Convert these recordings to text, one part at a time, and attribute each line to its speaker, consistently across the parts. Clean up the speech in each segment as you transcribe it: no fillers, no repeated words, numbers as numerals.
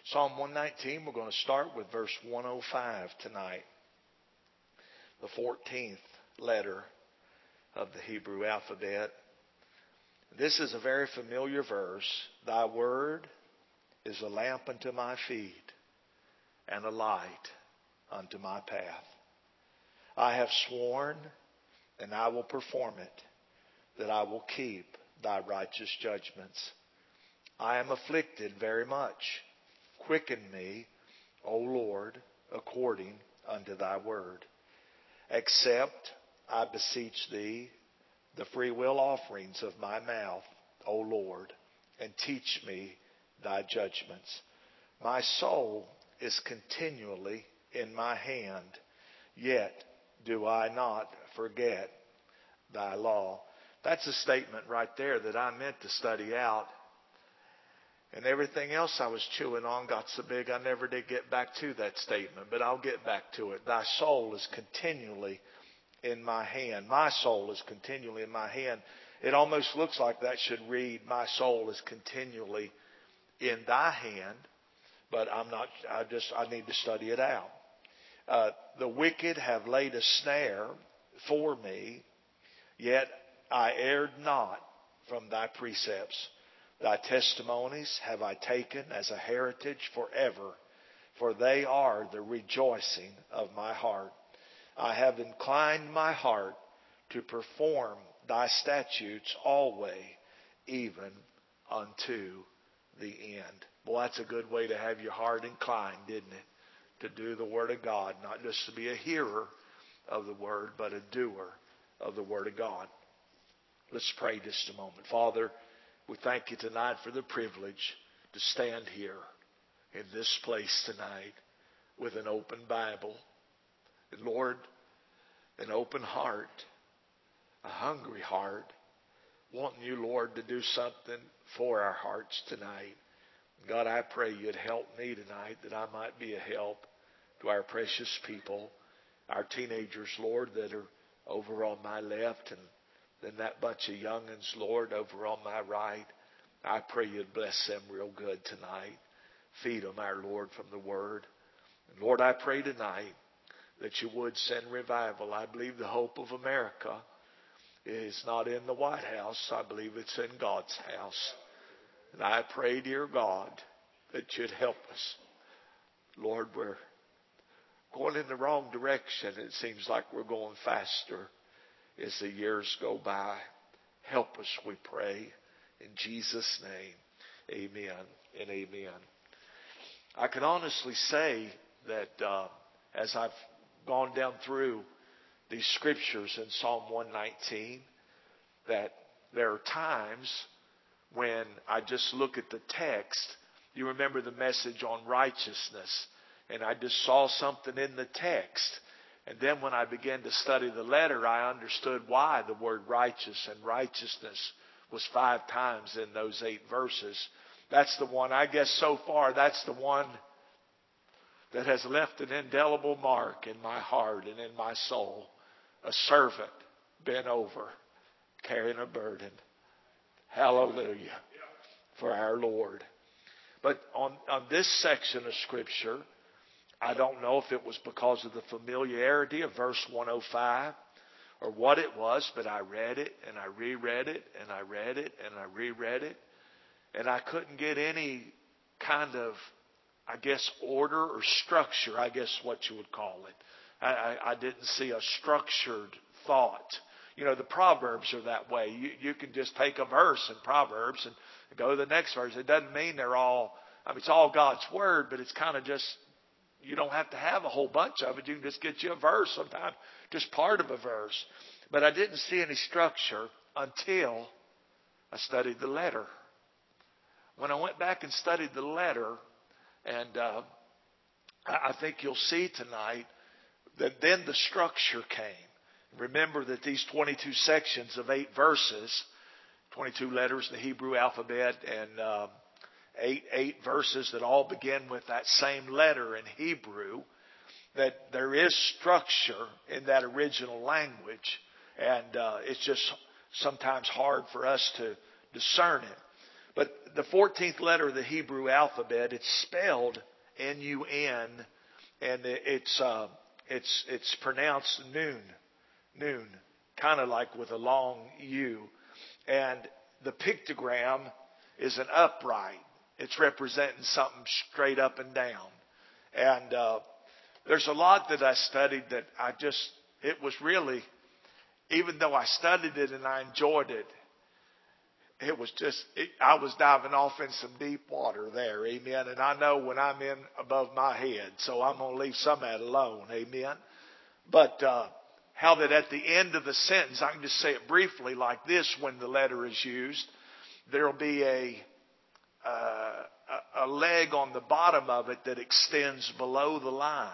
Speaker 1: Psalm 119, we're going to start with verse 105 tonight. The 14th letter of the Hebrew alphabet. This is a very familiar verse. Thy word is a lamp unto my feet and a light unto my path. I have sworn, and I will perform it, that I will keep thy righteous judgments. I am afflicted very much. Quicken me, O Lord, according unto thy word. Accept, I beseech thee, the freewill offerings of my mouth, O Lord, and teach me thy judgments. My soul is continually in my hand, yet do I not forget thy law. That's a statement right there that I meant to study out. And everything else I was chewing on got so big I never did get back to that statement. But I'll get back to it. Thy soul is continually in my hand. My soul is continually in my hand. It almost looks like that should read, my soul is continually in thy hand. But I'm not, I need to study it out. The wicked have laid a snare for me, yet I erred not from thy precepts. Thy testimonies have I taken as a heritage forever, for they are the rejoicing of my heart. I have inclined my heart to perform thy statutes always, even unto the end. Boy, that's a good way to have your heart inclined, isn't it? To do the Word of God, not just to be a hearer of the Word, but a doer of the Word of God. Let's pray just a moment. Father, we thank you tonight for the privilege to stand here in this place tonight with an open Bible. And Lord, an open heart, a hungry heart, wanting you, Lord, to do something for our hearts tonight. God, I pray you'd help me tonight that I might be a help to our precious people, our teenagers, Lord, that are over on my left, and then that bunch of young'uns, Lord, over on my right. I pray you'd bless them real good tonight. Feed them, our Lord, from the Word. And Lord, I pray tonight that you would send revival. I believe the hope of America is not in the White House. I believe it's in God's house. And I pray, dear God, that you'd help us. Lord, we're going in the wrong direction. It seems like we're going faster as the years go by. Help us, we pray. In Jesus' name, amen and amen. I can honestly say that as I've gone down through these scriptures in Psalm 119, that there are times when I just look at the text. You remember the message on righteousness, and I just saw something in the text. And then when I began to study the letter, I understood why the word righteous and righteousness was 5 times in those 8 verses. That's the one, I guess so far, that's the one that has left an indelible mark in my heart and in my soul. A servant bent over, carrying a burden. Hallelujah for our Lord. But on this section of Scripture, I don't know if it was because of the familiarity of verse 105 or what it was, but I read it and I reread it and I read it and I reread it. And I couldn't get any kind of, I guess, order or structure, I guess what you would call it. I didn't see a structured thought. You know, the Proverbs are that way. You can just take a verse in Proverbs and go to the next verse. It doesn't mean they're all, it's all God's Word, but it's kind of just, you don't have to have a whole bunch of it. You can just get you a verse sometimes, just part of a verse. But I didn't see any structure until I studied the letter. When I went back and studied the letter, and I think you'll see tonight that then the structure came. Remember that these 22 sections of 8 verses, 22 letters in the Hebrew alphabet, and eight verses that all begin with that same letter in Hebrew, that there is structure in that original language, and it's just sometimes hard for us to discern it. But the 14th letter of the Hebrew alphabet, it's spelled N-U-N, and it's pronounced noon, kind of like with a long U. And the pictogram is an upright. It's representing something straight up and down. And there's a lot that I studied that it was really, even though I studied it and I enjoyed it, I was diving off in some deep water there, amen. And I know when I'm in above my head, so I'm going to leave some of that alone, amen. But how that at the end of the sentence, I can just say it briefly like this when the letter is used, there'll be a leg on the bottom of it that extends below the line.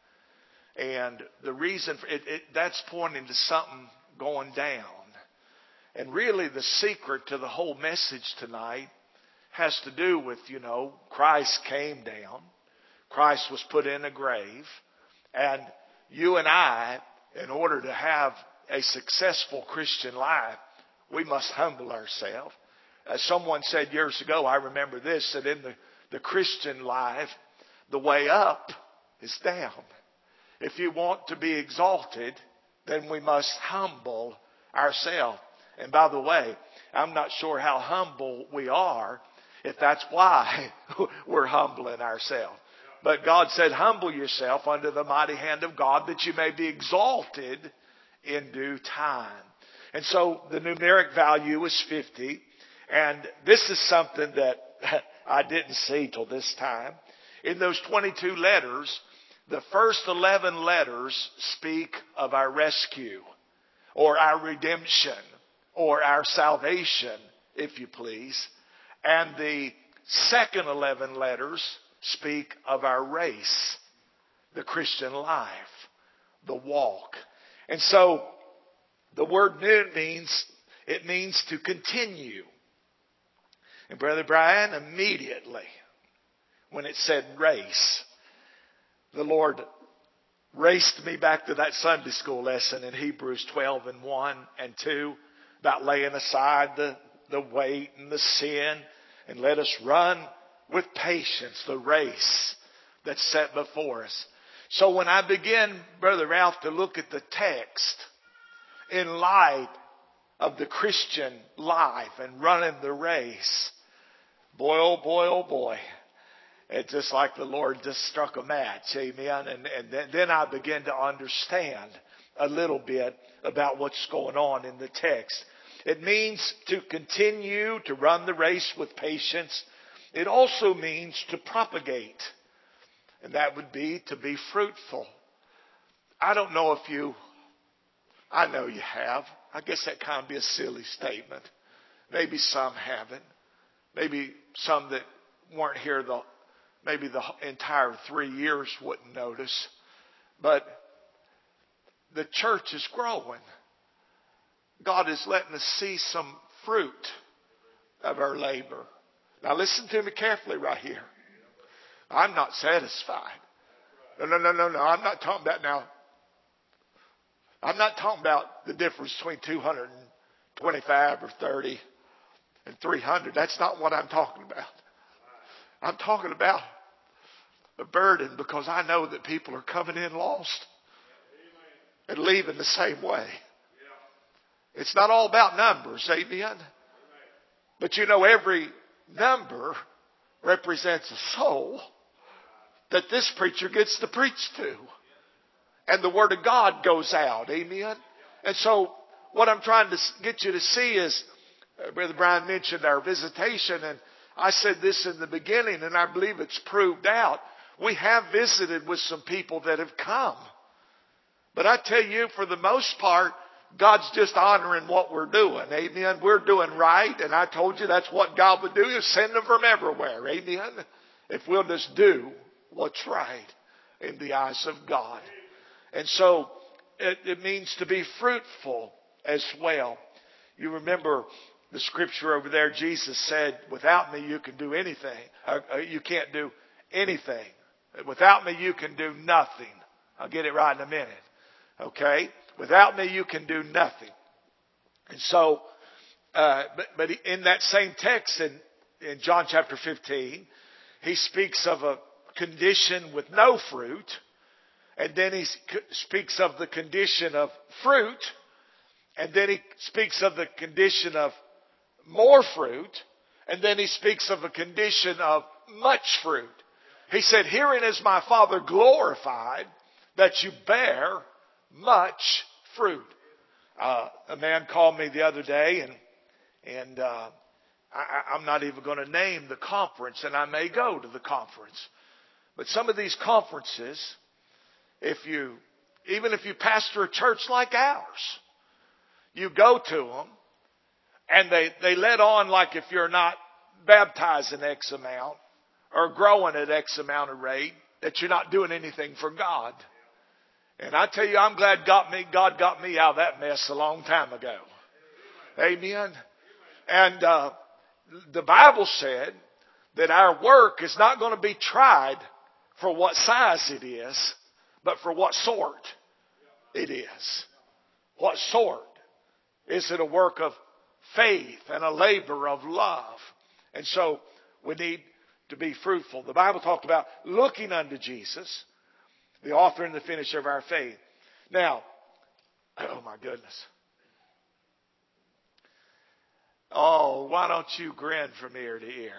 Speaker 1: And the reason for that's pointing to something going down. And really the secret to the whole message tonight has to do with, Christ came down. Christ was put in a grave. And you and I, in order to have a successful Christian life, we must humble ourselves. As someone said years ago, I remember this, that in the Christian life, the way up is down. If you want to be exalted, then we must humble ourselves. And by the way, I'm not sure how humble we are if that's why we're humbling ourselves. But God said, humble yourself under the mighty hand of God that you may be exalted in due time. And so the numeric value is 50. And this is something that I didn't see till this time. In those 22 letters, the first 11 letters speak of our rescue or our redemption or our salvation, if you please. And the second 11 letters speak of our race, the Christian life, the walk. And so the word noon means to continue. And Brother Brian, immediately when it said race, the Lord raced me back to that Sunday school lesson in Hebrews 12 and 1 and 2 about laying aside the weight and the sin and let us run with patience the race that's set before us. So when I begin, Brother Ralph, to look at the text in light of the Christian life and running the race, boy, oh boy, oh boy. It's just like the Lord just struck a match, amen. And then I begin to understand a little bit about what's going on in the text. It means to continue to run the race with patience. It also means to propagate. And that would be to be fruitful. I don't know if I know you have. I guess that kind of be a silly statement. Maybe some haven't. Maybe some that weren't here maybe the entire 3 years wouldn't notice. But the church is growing. God is letting us see some fruit of our labor. Now listen to me carefully right here. I'm not satisfied. No. I'm not talking about now. I'm not talking about the difference between 225 or 30 and 300. That's not what I'm talking about. I'm talking about a burden because I know that people are coming in lost and leaving the same way. It's not all about numbers, amen? But every number represents a soul that this preacher gets to preach to. And the Word of God goes out, amen? And so what I'm trying to get you to see is, Brother Brian mentioned our visitation, and I said this in the beginning, and I believe it's proved out. We have visited with some people that have come. But I tell you, for the most part, God's just honoring what we're doing. Amen. We're doing right. And I told you that's what God would do, is send them from everywhere. Amen. If we'll just do what's right in the eyes of God. And so it means to be fruitful as well. You remember the scripture over there. Jesus said, without me you can do anything. You can't do anything. Without me you can do nothing. I'll get it right in a minute. Okay? Without me you can do nothing. And so, but in that same text in in John chapter 15, he speaks of a condition with no fruit. And then he speaks of the condition of fruit. And then he speaks of the condition of more fruit. And then he speaks of a condition of much fruit. He said, herein is my Father glorified, that you bear much fruit. A man called me the other day, and I'm not even going to name the conference, and I may go to the conference. But some of these conferences, even if you pastor a church like ours, you go to them, and they let on like if you're not baptized in X amount or growing at X amount of rate, that you're not doing anything for God. And I tell you, I'm glad God got me out of that mess a long time ago. Amen. And the Bible said that our work is not going to be tried for what size it is, but for what sort it is. What sort? Is it a work of faith and a labor of love? And so we need to be fruitful. The Bible talked about looking unto Jesus, the author and the finisher of our faith. Now, oh my goodness. Oh, why don't you grin from ear to ear?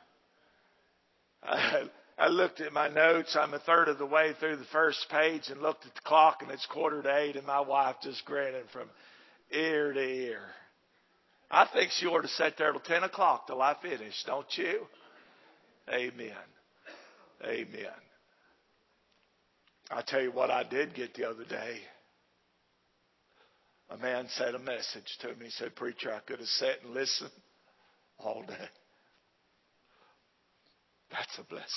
Speaker 1: I looked at my notes. I'm a third of the way through the first page and looked at the clock, and it's 7:45, and my wife just grinning from ear to ear. I think she ought to sit there till 10 o'clock till I finish, don't you? Amen. Amen. I tell you what I did get the other day. A man said a message to me. He said, preacher, I could have sat and listened all day. That's a blessing.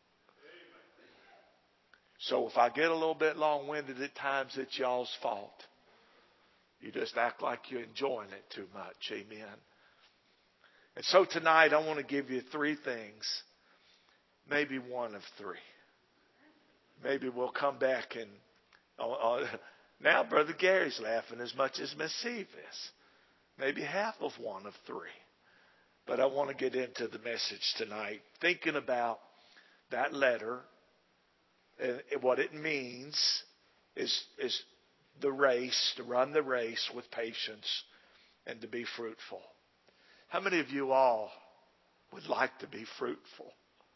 Speaker 1: So if I get a little bit long-winded at times, it's y'all's fault. You just act like you're enjoying it too much. Amen. And so tonight I want to give you 3 things. Maybe one of 3. Maybe we'll come back and... now Brother Gary's laughing as much as Miss Eve is. Maybe half of one of 3. But I want to get into the message tonight. Thinking about that letter. And what it means is the race, to run the race with patience and to be fruitful. How many of you all would like to be fruitful?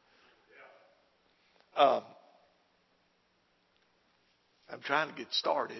Speaker 1: I'm trying to get started.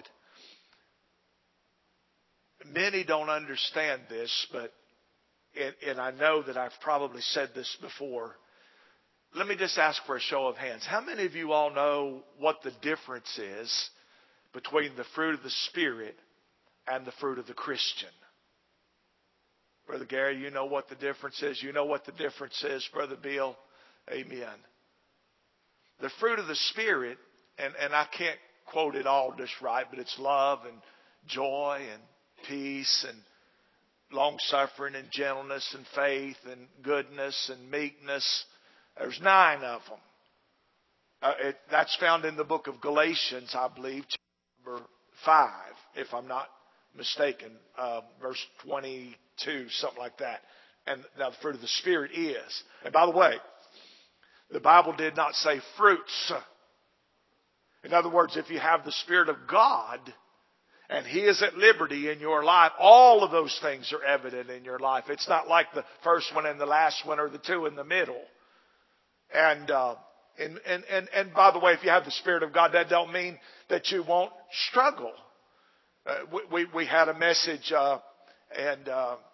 Speaker 1: Many don't understand this, but and I know that I've probably said this before. Let me just ask for a show of hands. How many of you all know what the difference is between the fruit of the Spirit and the fruit of the Christian? Brother Gary, you know what the difference is? You know what the difference is, Brother Bill? Amen. The fruit of the Spirit, and I can't quote it all just right, but it's love and joy and peace and long-suffering and gentleness and faith and goodness and meekness. There's 9 of them. That's found in the book of Galatians, I believe, chapter 5, if I'm not mistaken, verse 22, something like that. And now the fruit of the Spirit is. And by the way, the Bible did not say fruits. In other words, if you have the Spirit of God and He is at liberty in your life, all of those things are evident in your life. It's not like the first one and the last one or the 2 in the middle. And by the way, if you have the Spirit of God, that don't mean that you won't struggle. We had a message and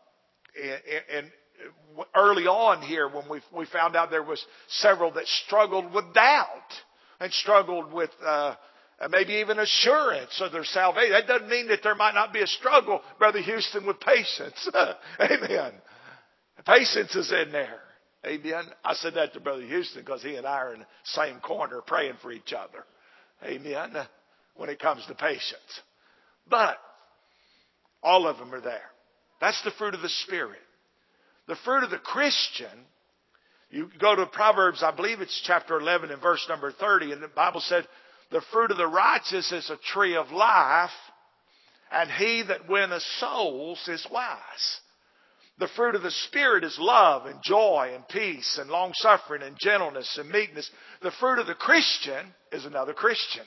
Speaker 1: early on here when we found out there was several that struggled with doubt and struggled with maybe even assurance of their salvation. That doesn't mean that there might not be a struggle, Brother Houston, with patience. Amen. Patience is in there. Amen. I said that to Brother Houston because he and I are in the same corner praying for each other. Amen. When it comes to patience. But all of them are there. That's the fruit of the Spirit. The fruit of the Christian, you go to Proverbs, I believe it's chapter 11 and verse number 30, and the Bible said, the fruit of the righteous is a tree of life, and he that winneth souls is wise. The fruit of the Spirit is love and joy and peace and long-suffering and gentleness and meekness. The fruit of the Christian is another Christian.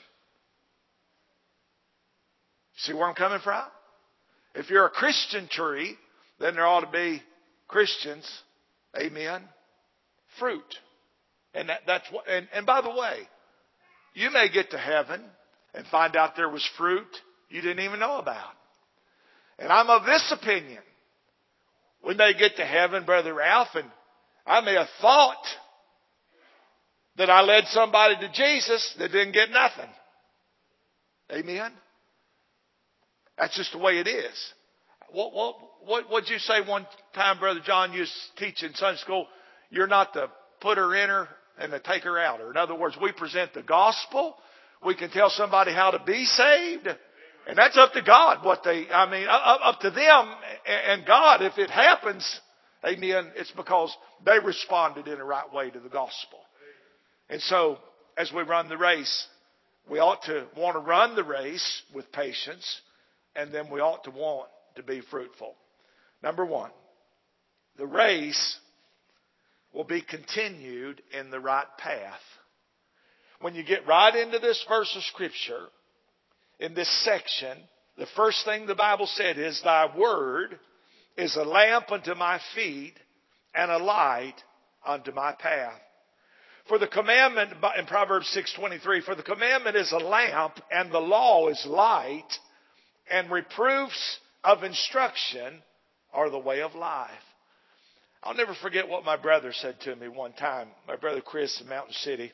Speaker 1: See where I'm coming from? If you're a Christian tree, then there ought to be Christians, amen, fruit. And that's what. And by the way, you may get to heaven and find out there was fruit you didn't even know about. And I'm of this opinion. We may get to heaven, Brother Ralph, and I may have thought that I led somebody to Jesus that didn't get nothing. Amen? That's just the way it is. What'd you say one time, Brother John? You was teaching Sunday school. You're not the putter in her and the taker out. Or in other words, we present the gospel. We can tell somebody how to be saved. And that's up to God. Up to them and God. If it happens, amen, it's because they responded in the right way to the gospel. And so, as we run the race, we ought to want to run the race with patience. And then we ought to want to be fruitful. Number one, the race will be continued in the right path. When you get right into this verse of Scripture, in this section, the first thing the Bible said is, Thy word is a lamp unto my feet and a light unto my path. For the commandment, in Proverbs 6:23, for the commandment is a lamp and the law is light, and reproofs of instruction are the way of life. I'll never forget what my brother said to me one time. My brother Chris in Mountain City.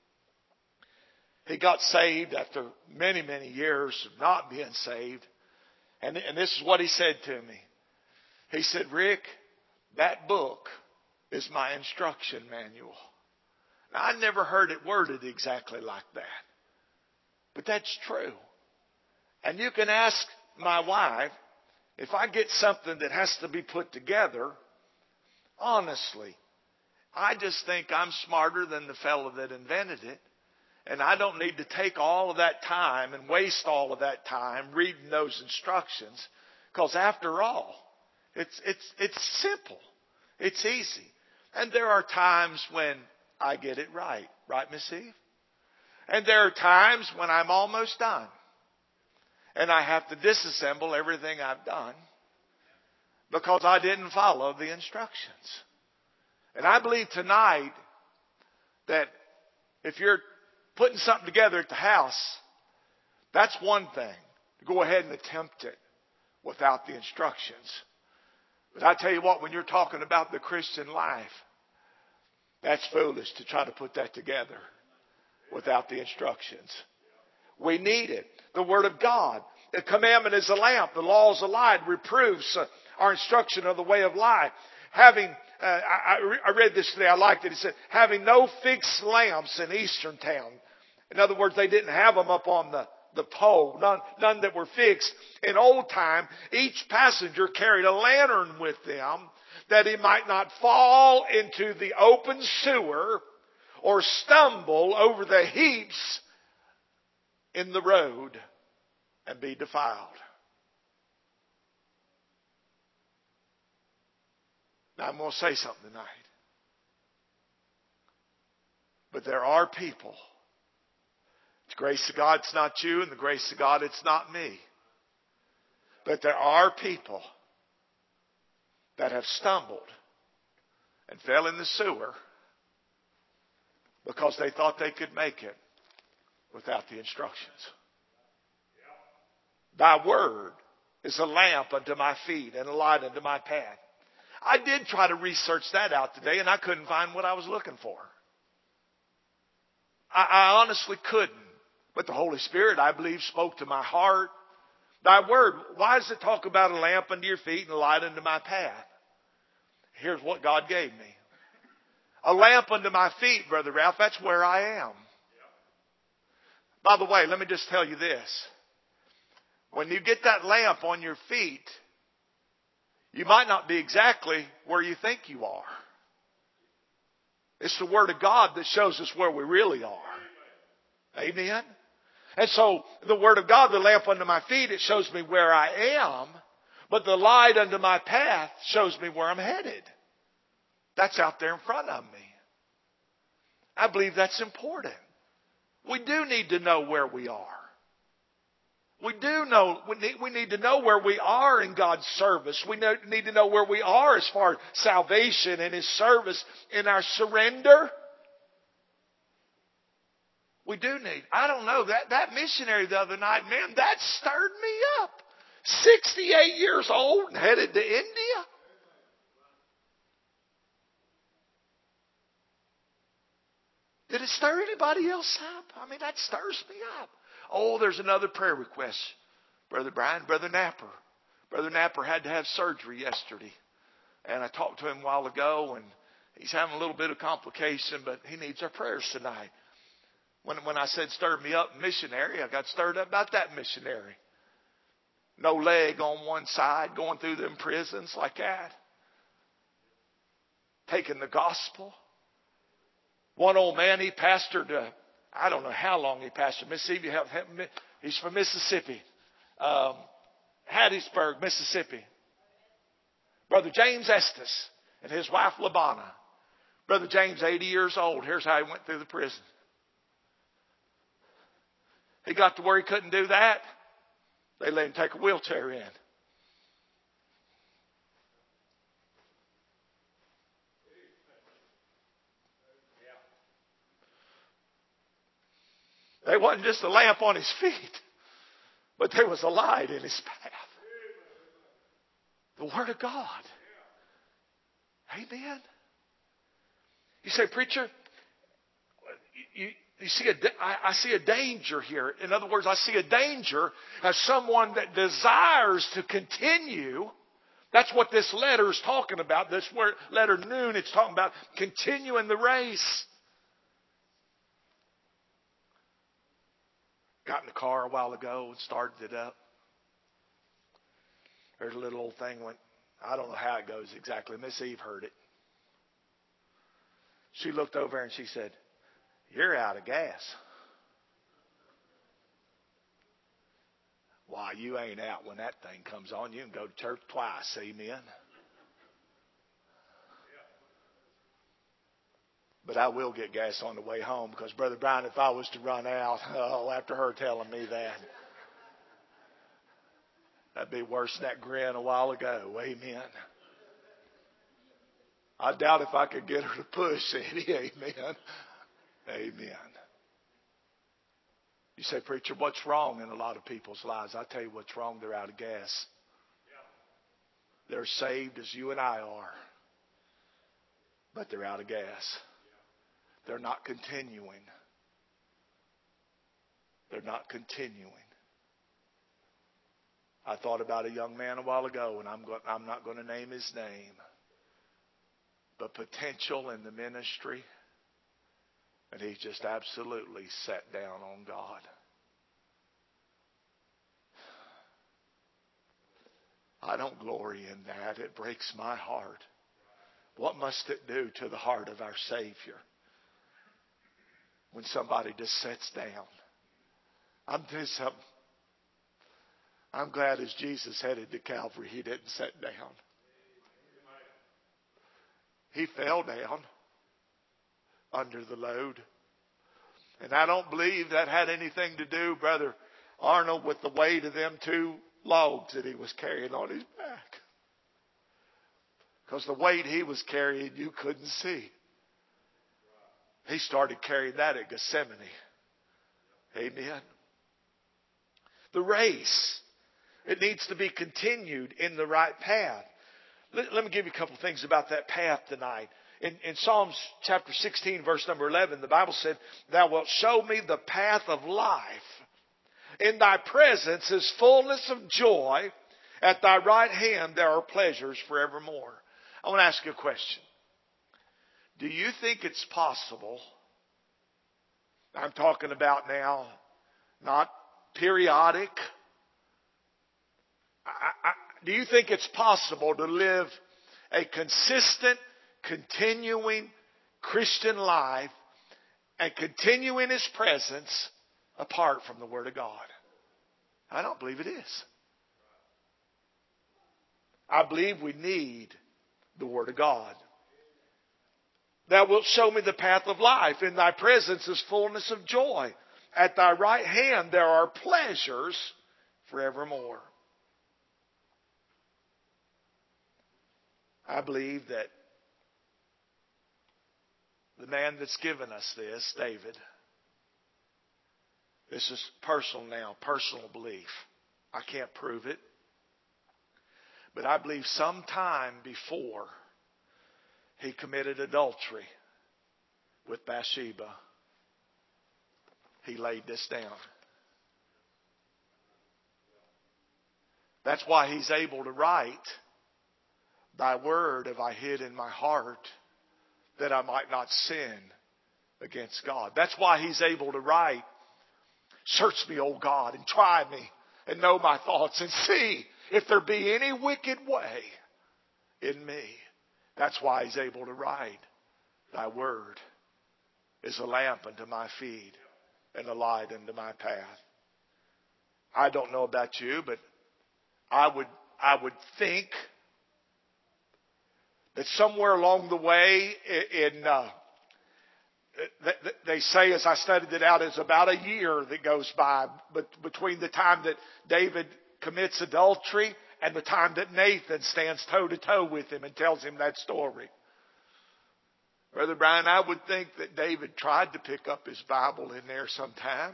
Speaker 1: He got saved after many, many years of not being saved. And this is what he said to me. He said, Rick, that book is my instruction manual. Now, I never heard it worded exactly like that. But that's true. And you can ask my wife, if I get something that has to be put together, honestly, I just think I'm smarter than the fellow that invented it. And I don't need to take all of that time and waste all of that time reading those instructions. Because after all, it's simple. It's easy. And there are times when I get it right. Right, Miss Eve? And there are times when I'm almost done. And I have to disassemble everything I've done because I didn't follow the instructions. And I believe tonight that if you're putting something together at the house, that's one thing. To go ahead and attempt it without the instructions. But I tell you what, when you're talking about the Christian life, that's foolish to try to put that together without the instructions. We need it. The Word of God. The commandment is a lamp. The law is a light. Reproofs our instruction of the way of life. Having, I read this today. I liked it. It said, having no fixed lamps in Eastern town. In other words, they didn't have them up on the pole. None that were fixed. In old time, each passenger carried a lantern with them that he might not fall into the open sewer or stumble over the heaps in the road and be defiled. Now I'm going to say something tonight. But there are people. The grace of God, it's not you, and the grace of God, it's not me. But there are people that have stumbled and fell in the sewer because they thought they could make it without the instructions. Thy word is a lamp unto my feet and a light unto my path. I did try to research that out today, and I couldn't find what I was looking for. I honestly couldn't. But the Holy Spirit, I believe, spoke to my heart. Thy word, why does it talk about a lamp unto your feet and a light unto my path? Here's what God gave me. A lamp unto my feet, Brother Ralph, that's where I am. By the way, let me just tell you this. When you get that lamp on your feet, you might not be exactly where you think you are. It's the Word of God that shows us where we really are. Amen? And so, the Word of God, the lamp under my feet, it shows me where I am. But the light unto my path shows me where I'm headed. That's out there in front of me. I believe that's important. We do need to know where we are. We need to know where we are in God's service. We need to know where we are as far as salvation and His service in our surrender. We do need. I don't know, that missionary the other night, man, that stirred me up. 68 years old and headed to India. Did it stir anybody else up? I mean, that stirs me up. Oh, there's another prayer request. Brother Brian, Brother Napper. Brother Napper had to have surgery yesterday. And I talked to him a while ago, and he's having a little bit of complication, but he needs our prayers tonight. When I said stirred me up missionary, I got stirred up about that missionary. No leg on one side, going through them prisons like that. Taking the gospel. One old man, he pastored, I don't know how long he pastored. Mississippi, he's from Mississippi. Hattiesburg, Mississippi. Brother James Estes and his wife LaBonna. Brother James, 80 years old. Here's how he went through the prison. He got to where he couldn't do that. They let him take a wheelchair in. There wasn't just a lamp on his feet, but there was a light in his path. The Word of God. Amen. You say, preacher, you see, I see a danger here. In other words, I see a danger as someone that desires to continue. That's what this letter is talking about. This word, letter noon, it's talking about continuing the race. Got in the car a while ago and started it up. There's a little old thing went, I don't know how it goes exactly. Miss Eve heard it. She looked over and she said, "You're out of gas." Why, you ain't out when that thing comes on. You can go to church twice. Amen. But I will get gas on the way home because, Brother Brian, if I was to run out, after her telling me that, that'd be worse than that grin a while ago. Amen. I doubt if I could get her to push, Eddie. Amen. Amen. You say, preacher, what's wrong in a lot of people's lives? I tell you what's wrong. They're out of gas. They're saved as you and I are, but they're out of gas. They're not continuing. They're not continuing. I thought about a young man a while ago, and I'm not going to name his name, but potential in the ministry, and he just absolutely sat down on God. I don't glory in that. It breaks my heart. What must it do to the heart of our Savior when somebody just sits down? I'm doing something. I'm glad as Jesus headed to Calvary, He didn't sit down. He fell down under the load. And I don't believe that had anything to do, Brother Arnold, with the weight of them 2 logs that he was carrying on his back. Because the weight he was carrying, you couldn't see. He started carrying that at Gethsemane. Amen. The race, it needs to be continued in the right path. Let me give you a couple of things about that path tonight. In Psalms chapter 16, verse number 11, the Bible said, "Thou wilt show me the path of life. In thy presence is fullness of joy. At thy right hand there are pleasures forevermore." I want to ask you a question. Do you think it's possible, I'm talking about now, not periodic, do you think it's possible to live a consistent, continuing Christian life and continue in His presence apart from the Word of God? I don't believe it is. I believe we need the Word of God. Thou wilt show me the path of life. In thy presence is fullness of joy. At thy right hand there are pleasures forevermore. I believe that the man that's given us this, David, this is personal now, personal belief. I can't prove it. But I believe sometime before he committed adultery with Bathsheba, he laid this down. That's why he's able to write, Thy word have I hid in my heart, that I might not sin against God. That's why he's able to write, Search me, O God, and try me, and know my thoughts, and see if there be any wicked way in me. That's why he's able to write, Thy word is a lamp unto my feet and a light unto my path. I don't know about you, but I would think that somewhere along the way they say, as I studied it out, it's about a year that goes by between the time that David commits adultery and the time that Nathan stands toe to toe with him and tells him that story. Brother Brian, I would think that David tried to pick up his Bible in there sometime.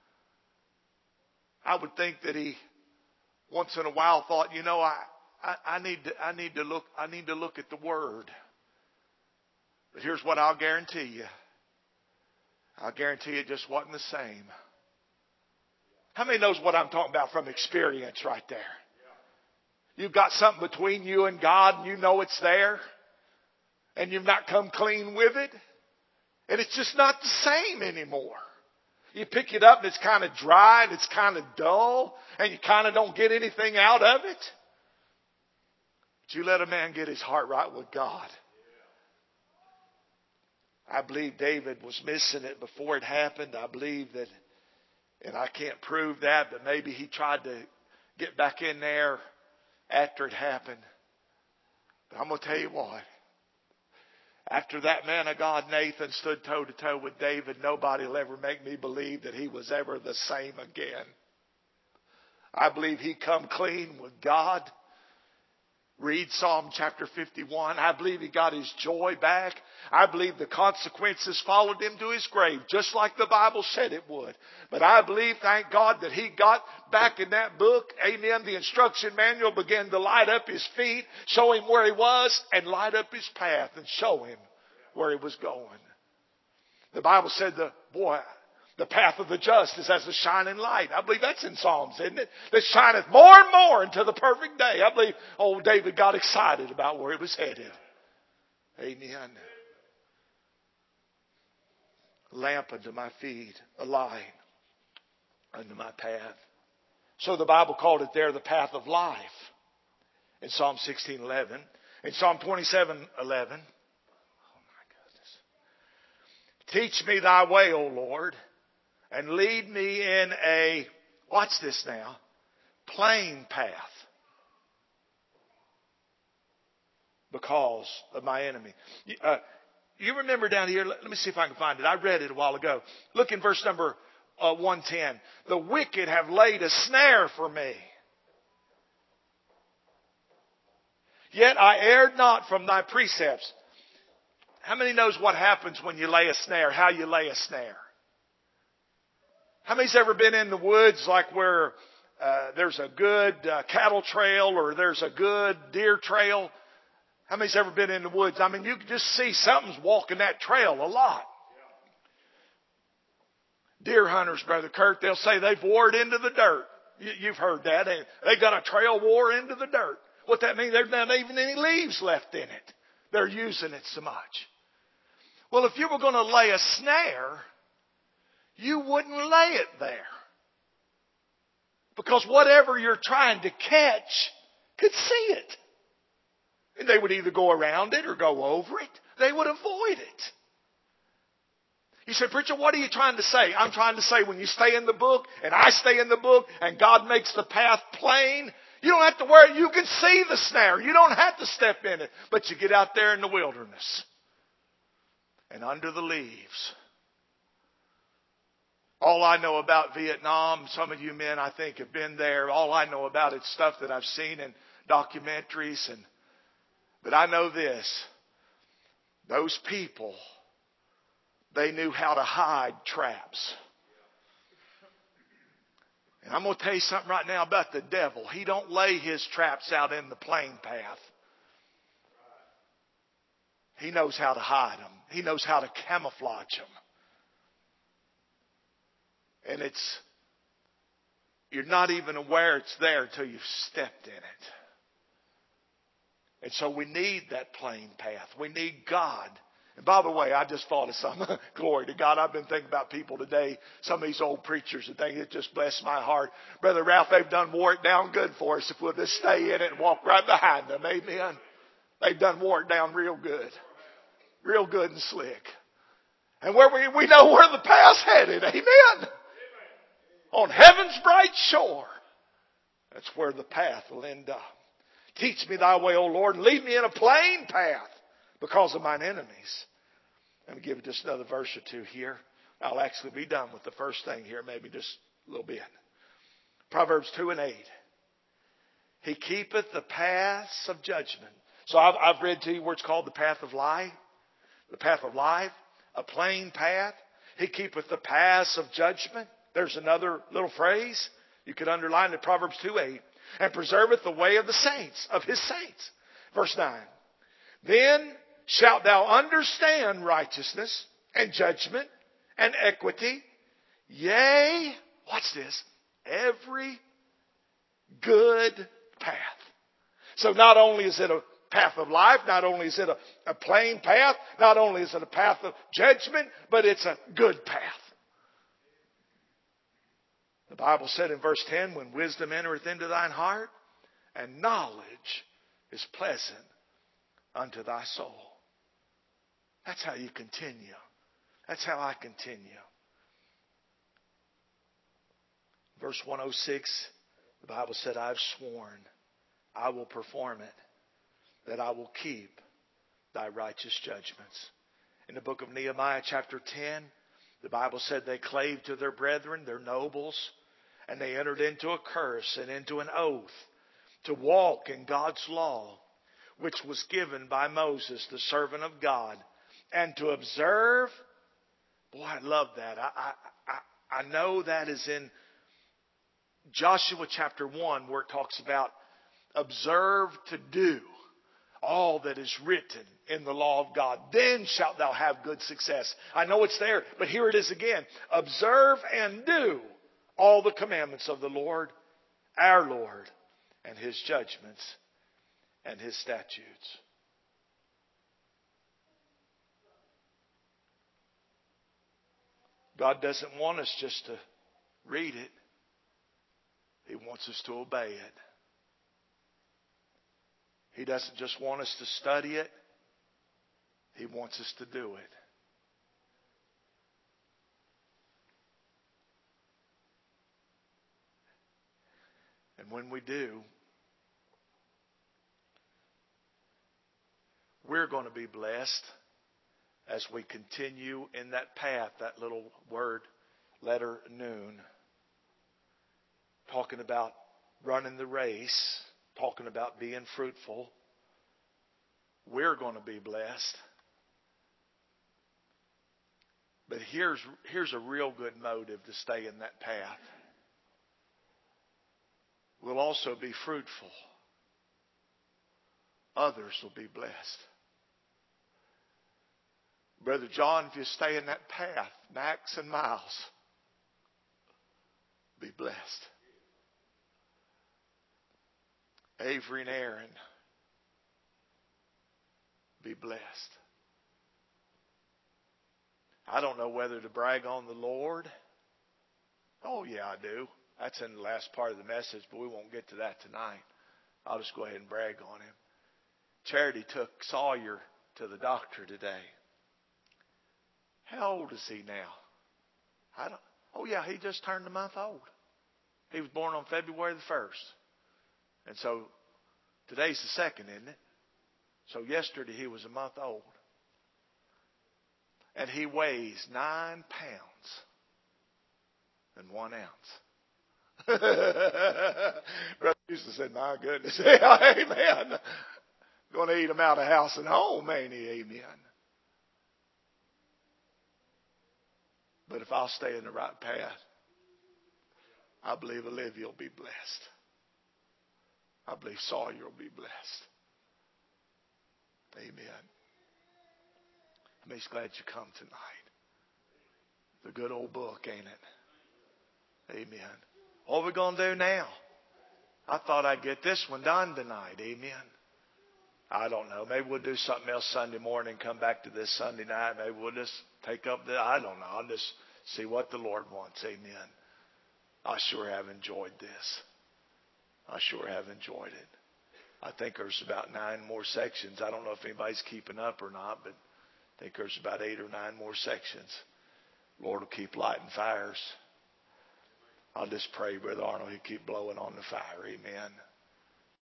Speaker 1: I would think that he once in a while thought, I need to look at the Word. But here's what I'll guarantee you. I'll guarantee it just wasn't the same. How many knows what I'm talking about from experience right there? You've got something between you and God and you know it's there. And you've not come clean with it. And it's just not the same anymore. You pick it up and it's kind of dry and it's kind of dull. And you kind of don't get anything out of it. But you let a man get his heart right with God. I believe David was missing it before it happened. I believe that, and I can't prove that, but maybe he tried to get back in there after it happened. But I'm going to tell you what. After that man of God, Nathan, stood toe to toe with David, nobody will ever make me believe that he was ever the same again. I believe he come clean with God. Read Psalm chapter 51. I believe he got his joy back. I believe the consequences followed him to his grave, just like the Bible said it would. But I believe, thank God, that he got back in that book. Amen. The instruction manual began to light up his feet, show him where he was, and light up his path and show him where he was going. The Bible said the path of the just is as a shining light. I believe that's in Psalms, isn't it? That shineth more and more until the perfect day. I believe old David got excited about where he was headed. Amen. A lamp unto my feet, a light unto my path. So the Bible called it there the path of life in Psalm 16:11. In Psalm 27:11, teach me thy way, O Lord, and lead me in a, watch this now, plain path because of my enemy. You remember down here, let me see if I can find it. I read it a while ago. Look in verse number 110. The wicked have laid a snare for me. Yet I erred not from thy precepts. How many knows what happens when you lay a snare, how you lay a snare? How many's ever been in the woods like where there's a good cattle trail or there's a good deer trail? How many's ever been in the woods? I mean, you can just see something's walking that trail a lot. Deer hunters, Brother Kurt, they'll say they've wore it into the dirt. You've heard that. They got a trail wore into the dirt. What that means, there's not even any leaves left in it. They're using it so much. Well, if you were going to lay a snare, you wouldn't lay it there. Because whatever you're trying to catch could see it. And they would either go around it or go over it. They would avoid it. You say, preacher, what are you trying to say? I'm trying to say when you stay in the book and I stay in the book and God makes the path plain, You don't have to wear it. You can see the snare. You don't have to step in it. But you get out there in the wilderness and under the leaves. All I know about Vietnam, some of you men I think have been there. All I know about it's stuff that I've seen in documentaries. But I know this. Those people, they knew how to hide traps. And I'm going to tell you something right now about the devil. He don't lay his traps out in the plain path. He knows how to hide them. He knows how to camouflage them. And you're not even aware it's there until you've stepped in it. And so we need that plain path. We need God. And by the way, I just thought of something. Glory to God. I've been thinking about people today. Some of these old preachers and things. It just blessed my heart. Brother Ralph, they've done wore it down good for us if we'll just stay in it and walk right behind them. Amen. They've done wore it down real good. Real good and slick. And where we know where the path's headed. Amen. On heaven's bright shore. That's where the path will end up. Teach me thy way, O Lord, and lead me in a plain path because of mine enemies. Let me give you just another verse or two here. I'll actually be done with the first thing here, maybe just a little bit. Proverbs 2:8. He keepeth the paths of judgment. So I've read to you where it's called the path of life. The path of life, a plain path. He keepeth the paths of judgment. There's another little phrase. You could underline it, Proverbs 2:8. And preserveth the way of the saints, of his saints. Verse 9. Then shalt thou understand righteousness and judgment and equity. Yea, watch this, every good path. So not only is it a path of life, not only is it a plain path, not only is it a path of judgment, but it's a good path. The Bible said in verse 10, when wisdom entereth into thine heart, and knowledge is pleasant unto thy soul. That's how you continue. That's how I continue. Verse 106, the Bible said, I've sworn, I will perform it, that I will keep thy righteous judgments. In the book of Nehemiah chapter 10, the Bible said they clave to their brethren, their nobles, and they entered into a curse and into an oath to walk in God's law, which was given by Moses, the servant of God, and to observe. Boy, I love that. I know that is in Joshua chapter 1 where it talks about observe to do all that is written in the law of God. Then shalt thou have good success. I know it's there, but here it is again. Observe and do all the commandments of the Lord, our Lord, and his judgments and his statutes. God doesn't want us just to read it. He wants us to obey it. He doesn't just want us to study it. He wants us to do it. And when we do, we're going to be blessed as we continue in that path, that little word, letter noon. Talking about running the race, talking about being fruitful. We're going to be blessed. But here's a real good motive to stay in that path. We'll also be fruitful. Others will be blessed. Brother John, if you stay in that path, Max and Miles, be blessed. Avery and Aaron, be blessed. I don't know whether to brag on the Lord. Oh, yeah, I do. That's in the last part of the message, but we won't get to that tonight. I'll just go ahead and brag on him. Charity took Sawyer to the doctor today. How old is he now? Oh, yeah, he just turned a month old. He was born on February the 1st. And so today's the second, isn't it? So yesterday he was a month old. And he weighs 9 pounds and 1 ounce. Brother Houston said, my goodness. Amen. Going to eat him out of house and home, ain't he? Amen. But if I'll stay in the right path, I believe Olivia will be blessed. I believe Sawyer will be blessed. Amen. I'm just glad you come tonight. It's a good old book, ain't it? Amen. What are we going to do now? I thought I'd get this one done tonight. Amen. I don't know. Maybe we'll do something else Sunday morning, come back to this Sunday night. Maybe we'll just take up I don't know. I'll just see what the Lord wants. Amen. I sure have enjoyed this. I sure have enjoyed it. I think there's about 9 more sections. I don't know if anybody's keeping up or not, but I think there's about 8 or 9 more sections. Lord will keep lighting fires. I'll just pray, Brother Arnold, he'll keep blowing on the fire. Amen.